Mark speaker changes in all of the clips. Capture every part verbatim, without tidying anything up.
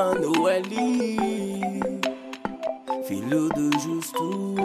Speaker 1: Emanuele, filho do justo,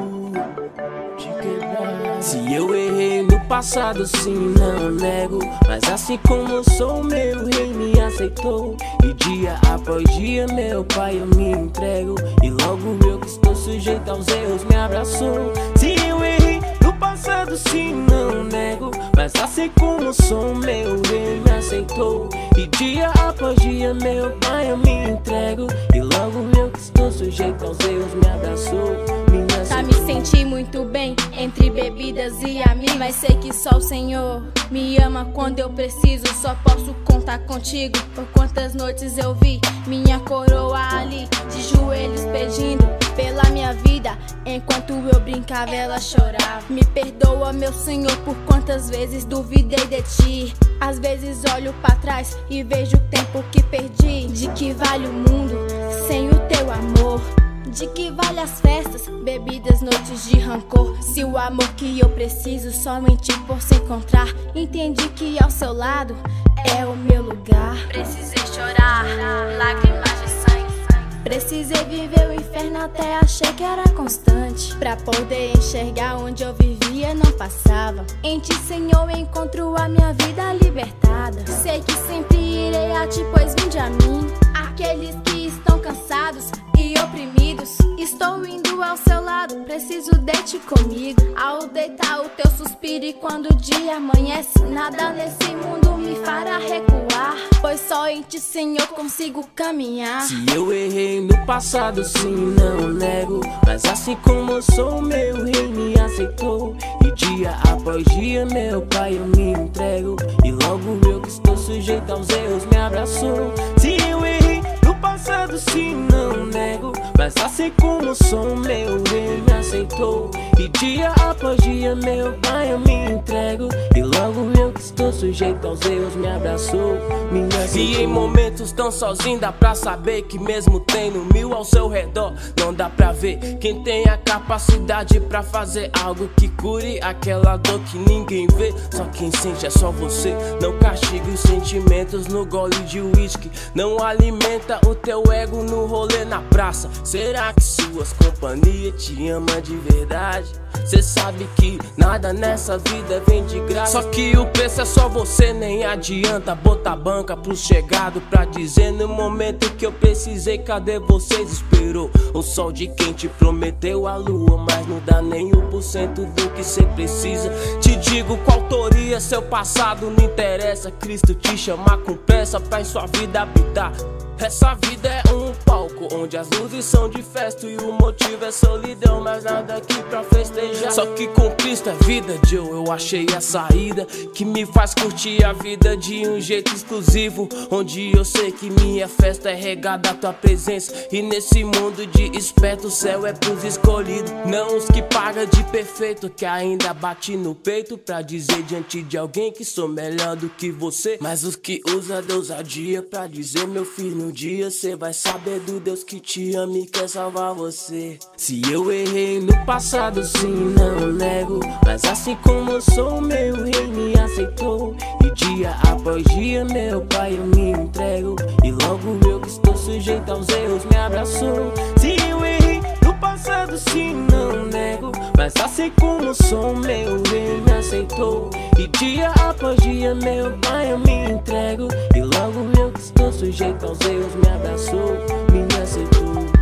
Speaker 1: de quebrar. Se eu errei no passado, sim, não nego, mas assim como sou, meu rei me aceitou. E dia após dia, meu pai, eu me entrego. E logo eu que estou sujeito aos erros, me abraçou. Se eu errei no passado, sim, não nego, mas assim como sou, meu rei me aceitou. E dia após dia, meu pai, eu me entrego. E logo eu que estou sujeito aos erros, me abraçou, me aceitou.
Speaker 2: Tá, me senti muito bem entre bebidas e amigos, mas sei que só o Senhor me ama quando eu preciso. Só posso contar contigo. Por quantas noites eu vi minha coroa ali, de joelhos pedindo pela minha vida. Enquanto eu brincava, ela chorava. Me perdoa, meu Senhor, por quantas vezes duvidei de ti. Às vezes olho pra trás e vejo o tempo que perdi. De que vale o mundo sem o teu amor? De que vale as festas, bebidas, noites de rancor? Se o amor que eu preciso somente por se encontrar, entendi que ao seu lado é o meu lugar. Precisei chorar, lágrimas de sangue. Precisei viver o inferno, até achei que era constante. Pra poder enxergar onde eu vivia, não passava. Em ti, Senhor, encontro a minha vida libertada. Sei que sempre irei a ti, pois vinde a mim. Aqueles que estão cansados e oprimidos, estou indo ao seu lado, preciso de ti comigo. Ao deitar o teu suspiro e quando o dia amanhece, nada nesse mundo me fará recuar, pois só em ti, Senhor, consigo caminhar.
Speaker 1: Se eu errei no passado, sim, não nego, mas assim como sou, meu rei me aceitou. E dia após dia, meu pai, eu me entrego. E logo eu que estou sujeito aos erros, me abraçou. Se eu errei no passado, sim, não nego, mas assim como sou, meu rei me aceitou. E dia após dia, meu pai, eu me entrego. E logo eu que estou sujeito aos erros, me abraçou, me aceitou. E em momentos tão sozinho, dá pra saber que mesmo tendo mil ao seu redor, não dá pra ver quem tem a capacidade pra fazer algo que cure aquela dor que ninguém vê. Só quem sente é só você. Não castigue os sentimentos no gole de uísque. Não alimenta o teu ego no rolê na praça. Será que suas companhias te ama de verdade? Cê sabe que nada nessa vida vem de graça. Só que o preço é só você, nem adianta botar banca pros chegados pra dizer no momento que eu precisei, cadê vocês? Esperou o sol de quem te prometeu a lua, mas não dá nem um por cento do que cê precisa. Te digo com autoria, seu passado não interessa. Cristo te chama com pressa pra em sua vida habitar. Essa vida é um palco onde as luzes são de festa e o motivo é solidão, mas nada aqui pra festejar. Só que com Cristo é vida, Joe, eu achei a saída que me faz curtir a vida de um jeito exclusivo, onde eu sei que minha festa é regada à tua presença. E nesse mundo de esperto, o céu é pros escolhidos, não os que pagam de perfeito, que ainda bate no peito pra dizer diante de alguém que sou melhor do que você, mas os que usam da ousadia pra dizer, meu filho, um dia cê vai saber do Deus que te ama e quer salvar você. Se eu errei no passado, sim, não nego, mas assim como sou, meu rei me aceitou. E dia após dia, meu pai, eu me entrego. E logo eu que estou sujeito aos erros, me abraçou. Se eu errei no passado, sim, não nego, mas assim como sou, meu rei me aceitou. E dia após dia, meu pai, eu me entrego. E logo eu que estou sujeito aos erros, me abraçou, me aceitou.